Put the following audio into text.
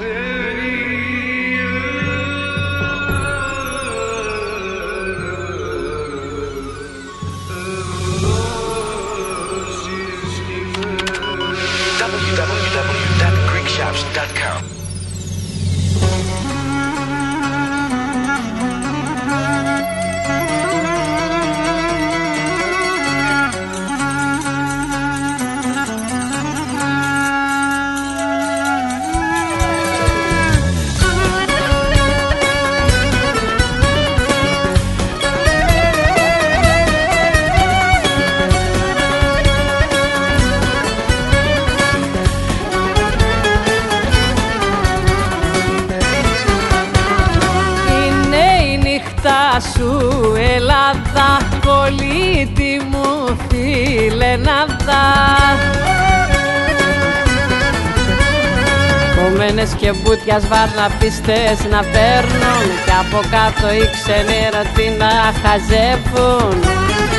www.greekshops.com. Σου Ελλάδα, πολίτη μου φίλε να δα. Κομμένες και μπούτιας βαρναπίστες να παίρνουν, κι από κάτω οι ξενέρωτοι να χαζεύουν.